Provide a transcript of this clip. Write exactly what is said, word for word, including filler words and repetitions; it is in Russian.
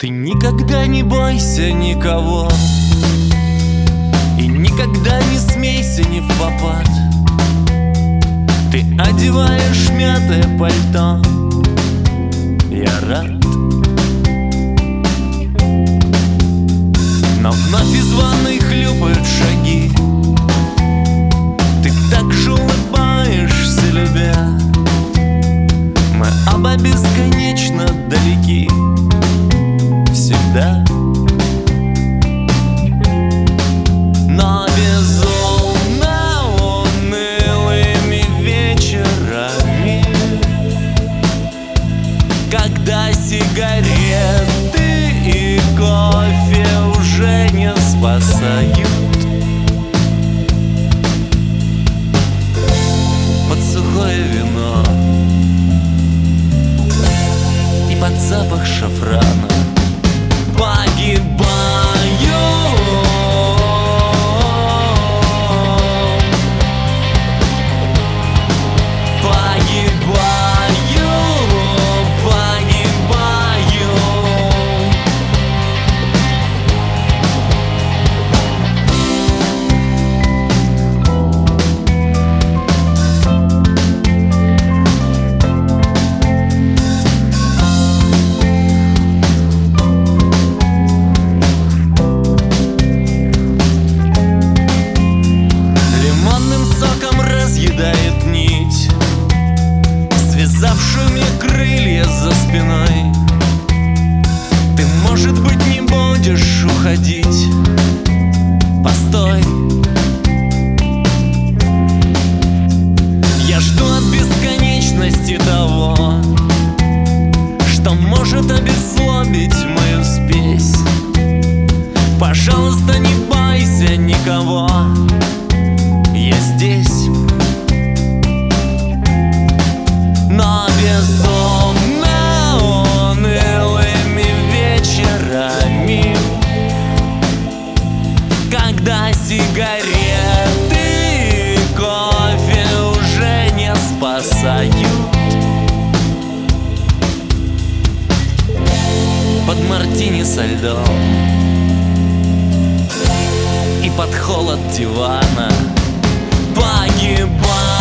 Ты никогда не бойся никого и никогда не смейся не впопад. Ты одеваешь мятое пальто, я рад. Но вновь из ванной хлюпают шаги. Ты так же улыбаешься, любя. Мы оба бесконечно далеки всегда. Но безумно унылыми вечерами, когда сигареты и кофе уже не спасают, под сухое вино и под запах шафрана погибаю. Разъедает нить, связавшими крылья за спиной. Ты, может быть, не будешь уходить. Постой, я жду от бесконечности того, что может обеззлобить мою спесь. Пожалуйста, не бойся никого, я здесь. Но безумно унылыми вечерами, когда сигареты и кофе уже не спасают, под мартини со льдом и под холод дивана погибаю.